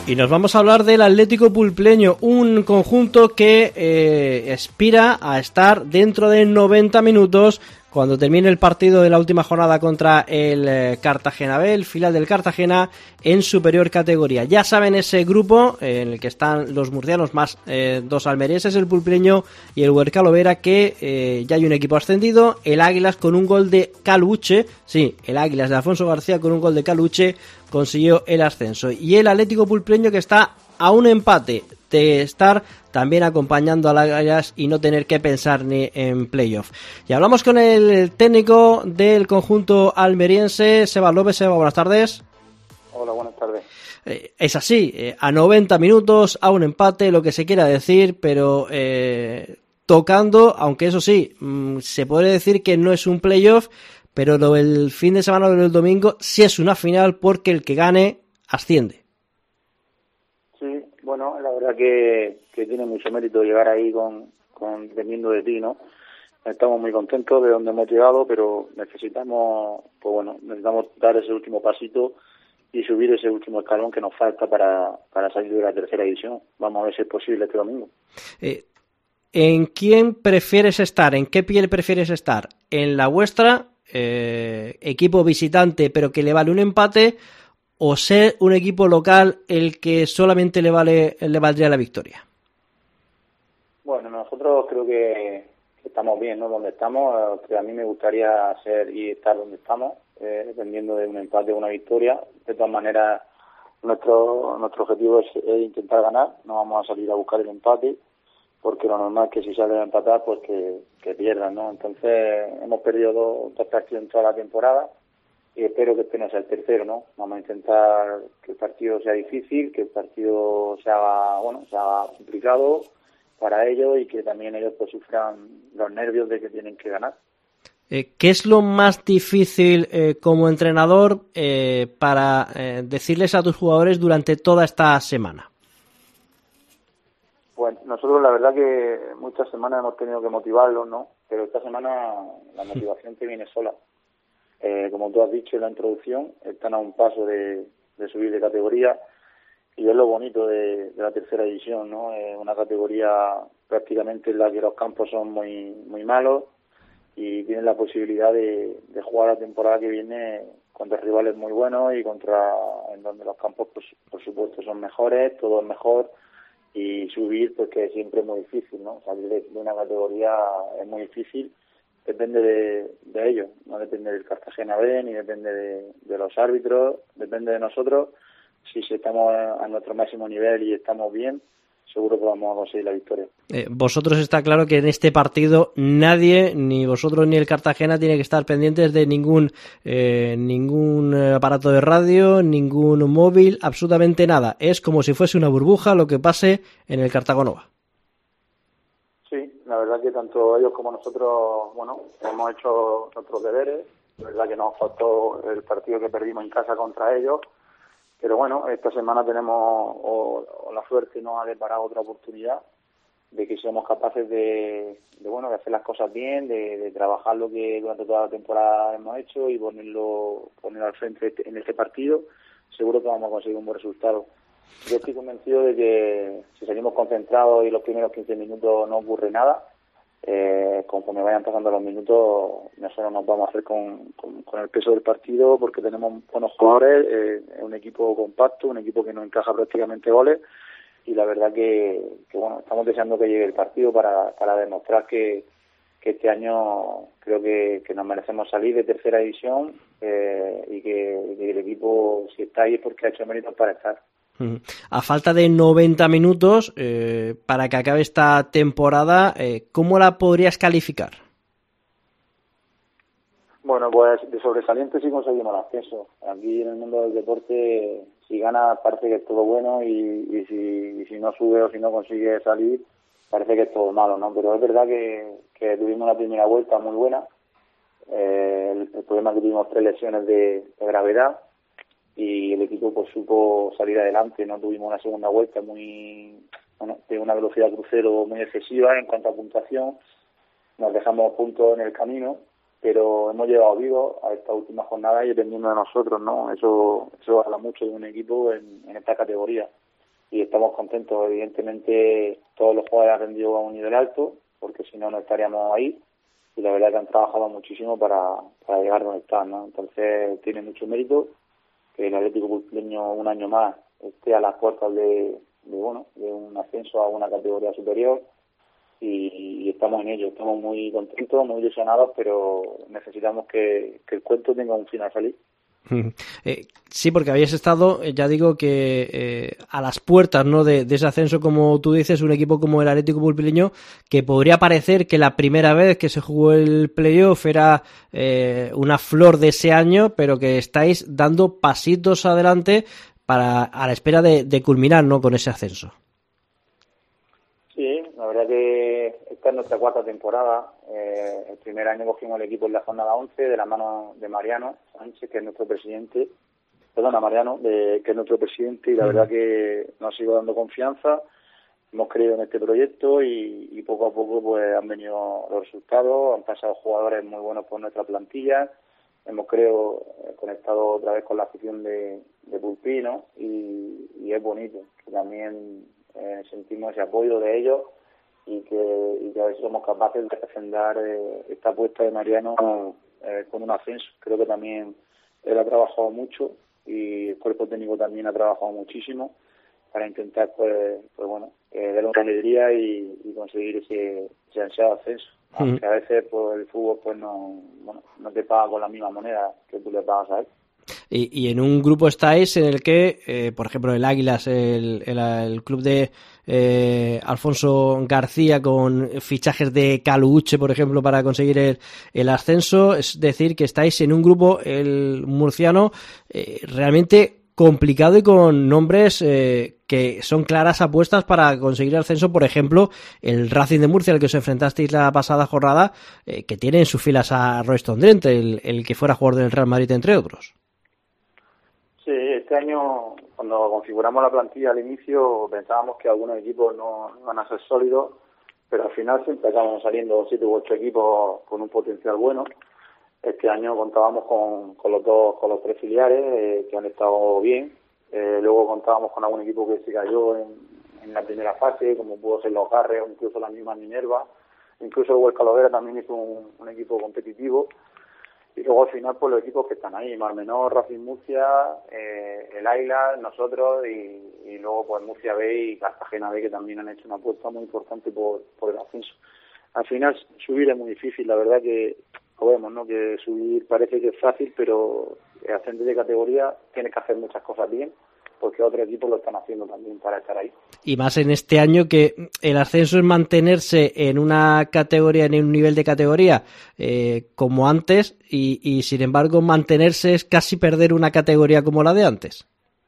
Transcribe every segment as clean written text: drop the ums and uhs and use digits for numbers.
Y nos vamos a hablar del Atlético Pulpleño, un conjunto que aspira a estar dentro de 90 minutos cuando termine el partido de la última jornada contra el Cartagena B, el filial del Cartagena, en superior categoría. Ya saben, ese grupo en el que están los murcianos más dos almerienses, el Pulpleño y el Huercal Vera, que ya hay un equipo ascendido, el Águilas con un gol de Caluche, sí, el Águilas de Alfonso García con un gol de Caluche consiguió el ascenso. Y el Atlético Pulpleño, que está a un empate de estar también acompañando a las Águilas y no tener que pensar ni en playoff. Y hablamos con el técnico del conjunto almeriense, Seba López. Seba, buenas tardes. Hola, buenas tardes. Es así, a 90 minutos, a un empate, lo que se quiera decir, pero tocando, aunque eso sí, se puede decir que no es un playoff, pero el fin de semana o el domingo sí es una final, porque el que gane asciende. Sí, bueno, la verdad que tiene mucho mérito llegar ahí dependiendo de ti, ¿no? Estamos muy contentos de donde hemos llegado, pero necesitamos dar ese último pasito y subir ese último escalón que nos falta para salir de la tercera división. Vamos a ver si es posible este domingo. ¿En quién prefieres estar? ¿En qué piel prefieres estar? ¿En la vuestra, equipo visitante pero que le vale un empate, o ser un equipo local el que solamente le valdría la victoria? Bueno, nosotros creo que estamos bien, ¿no? Donde estamos, que a mí me gustaría estar donde estamos, dependiendo de un empate o una victoria. De todas maneras, nuestro objetivo es intentar ganar. No vamos a salir a buscar el empate, porque lo normal es que si salen a empatar, pues que pierdan, ¿no? Entonces, hemos perdido dos partidos en toda la temporada y espero que este no sea el tercero, ¿no? Vamos a intentar que el partido sea difícil, que el partido se haga complicado para ellos y que también ellos pues sufran los nervios de que tienen que ganar. ¿Qué es lo más difícil como entrenador para decirles a tus jugadores durante toda esta semana? Pues nosotros la verdad que muchas semanas hemos tenido que motivarlos, ¿no? Pero esta semana la motivación te viene sola. Como tú has dicho en la introducción, están a un paso de subir de categoría y es lo bonito de la tercera división, ¿no? Es una categoría prácticamente en la que los campos son muy muy malos y tienen la posibilidad de jugar la temporada que viene contra rivales muy buenos y en donde los campos pues por supuesto son mejores, todo es mejor, y subir pues que siempre es muy difícil, ¿no? Salir de una categoría es muy difícil. Depende de ellos, no depende del Cartagena B, ni depende de los árbitros, depende de nosotros. Si estamos a nuestro máximo nivel y estamos bien, seguro que vamos a conseguir la victoria. Vosotros, está claro que en este partido nadie, ni vosotros ni el Cartagena, tiene que estar pendientes de ningún aparato de radio, ningún móvil, absolutamente nada. Es como si fuese una burbuja lo que pase en el Cartagonova. Sí, la verdad que tanto ellos como nosotros, bueno, hemos hecho nuestros deberes. La verdad que nos faltó el partido que perdimos en casa contra ellos, pero bueno, esta semana tenemos o la suerte nos ha deparado otra oportunidad de que seamos capaces de hacer las cosas bien, de trabajar lo que durante toda la temporada hemos hecho y ponerlo al frente en este partido. Seguro que vamos a conseguir un buen resultado. Yo estoy convencido de que si seguimos concentrados y los primeros 15 minutos no ocurre nada, conforme vayan pasando los minutos, nosotros nos vamos a hacer con el peso del partido, porque tenemos buenos jugadores, es un equipo compacto, un equipo que no encaja prácticamente goles, y la verdad que estamos deseando que llegue el partido para demostrar que este año creo que nos merecemos salir de tercera división, y que el equipo, si está ahí, es porque ha hecho méritos para estar. A falta de 90 minutos para que acabe esta temporada, ¿cómo la podrías calificar? Bueno, pues de sobresaliente sí conseguimos el ascenso. Aquí en el mundo del deporte, si gana parece que es todo bueno, y si no sube o si no consigue salir, parece que es todo malo, ¿no? Pero es verdad que tuvimos una primera vuelta muy buena. El problema es que tuvimos 3 lesiones de gravedad y el equipo pues supo salir adelante. No tuvimos una segunda vuelta de una velocidad crucero muy excesiva en cuanto a puntuación. Nos dejamos puntos en el camino, pero hemos llegado vivos a esta última jornada y dependiendo de nosotros, ¿no? Eso habla mucho de un equipo en esta categoría. estamos contentos. Evidentemente todos los jugadores han rendido a un nivel alto, porque si no estaríamos ahí, y la verdad es que han trabajado muchísimo para llegar donde están, ¿no? Entonces tiene mucho mérito que el Atlético Pulpeño un año más esté a las puertas de un ascenso a una categoría superior, y estamos en ello. Estamos muy contentos, muy ilusionados, pero necesitamos que el cuento tenga un final feliz. Sí, porque habías estado, ya digo que a las puertas, ¿no?, de ese ascenso, como tú dices, un equipo como el Atlético Pulpeño, que podría parecer que la primera vez que se jugó el playoff era una flor de ese año, pero que estáis dando pasitos adelante a la espera de culminar, ¿no?, con ese ascenso. Sí, la verdad que esta es nuestra cuarta temporada. El primer año cogimos el equipo en la jornada 11 de la mano de Mariano Sánchez, que es nuestro presidente. Que es nuestro presidente, y la verdad que nos sigo dando confianza. Hemos creído en este proyecto y poco a poco pues han venido los resultados. Han pasado jugadores muy buenos por nuestra plantilla. Hemos conectado otra vez con la afición de Pulpí, ¿no? Y es bonito que también sentimos ese apoyo de ellos, y que a ver si somos capaces de defender esta apuesta de Mariano con un ascenso. Creo que también él ha trabajado mucho, y el cuerpo técnico también ha trabajado muchísimo para intentar darle una alegría y conseguir ese ansiado ascenso. Aunque a veces pues el fútbol pues no te paga con la misma moneda que tú le pagas a él. Y en un grupo estáis en el que, por ejemplo, el Águilas, el club de Alfonso García, con fichajes de Caluche, por ejemplo, para conseguir el ascenso. Es decir, que estáis en un grupo, el murciano, realmente complicado y con nombres que son claras apuestas para conseguir el ascenso. Por ejemplo, el Racing de Murcia, al que os enfrentasteis la pasada jornada, que tiene en sus filas a Royston Drent, el que fuera jugador del Real Madrid, entre otros. Sí, este año, cuando configuramos la plantilla al inicio, pensábamos que algunos equipos no iban a ser sólidos, pero al final siempre acabamos saliendo 7 u 8 equipos con un potencial bueno. Este año contábamos con los 3 filiales que han estado bien. Luego contábamos con algún equipo que se cayó en la primera fase, como pudo ser los Garres o incluso la misma Minerva. Incluso el Huesca Lovera también hizo un equipo competitivo. Y luego al final pues los equipos que están ahí, Mar Menor, Racing Murcia, el Águila, nosotros, y luego pues Murcia B y Cartagena B, que también han hecho una apuesta muy importante por el ascenso. Al final subir es muy difícil, la verdad que lo vemos, ¿no? Que subir parece que es fácil, pero ascender de categoría tienes que hacer muchas cosas bien, porque otros equipos lo están haciendo también para estar ahí. Y más en este año, que el ascenso es mantenerse en una categoría, en un nivel de categoría como antes, y sin embargo mantenerse es casi perder una categoría como la de antes.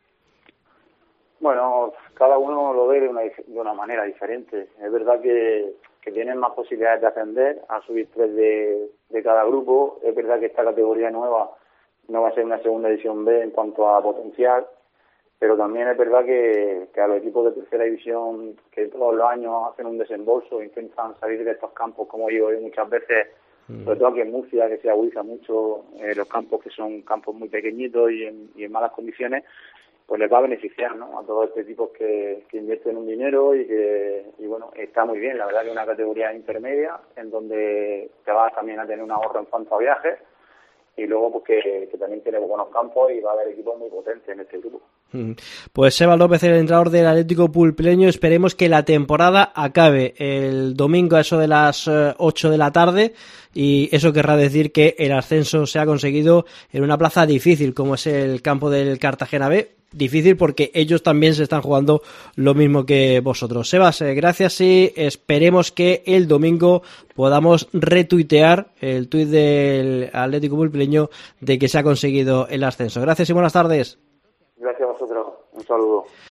Bueno, cada uno lo ve de una manera diferente. Es verdad que tienen más posibilidades de ascender, a subir 3 de cada grupo. Es verdad que esta categoría nueva no va a ser una segunda división B en cuanto a potencial, pero también es verdad que a los equipos de tercera división, que todos los años hacen un desembolso, intentan salir de estos campos, como digo yo muchas veces, sobre todo aquí en Murcia, que se agudiza mucho los campos, que son campos muy pequeñitos y en malas condiciones, pues les va a beneficiar, ¿no?, a todos estos equipos que invierten un dinero y bueno, está muy bien. La verdad que es una categoría intermedia en donde te vas también a tener un ahorro en cuanto a viajes, y luego pues que también tiene buenos campos, y va a haber equipos muy potentes en este grupo. Pues Seba López, el entrenador del Atlético Pulpeño, esperemos que la temporada acabe el domingo a eso de las 8 de la tarde, y eso querrá decir que el ascenso se ha conseguido en una plaza difícil como es el campo del Cartagena B. Difícil porque ellos también se están jugando lo mismo que vosotros. Sebas, gracias, y esperemos que el domingo podamos retuitear el tuit del Atlético Pulpeño de que se ha conseguido el ascenso. Gracias y buenas tardes. Gracias a vosotros. Un saludo.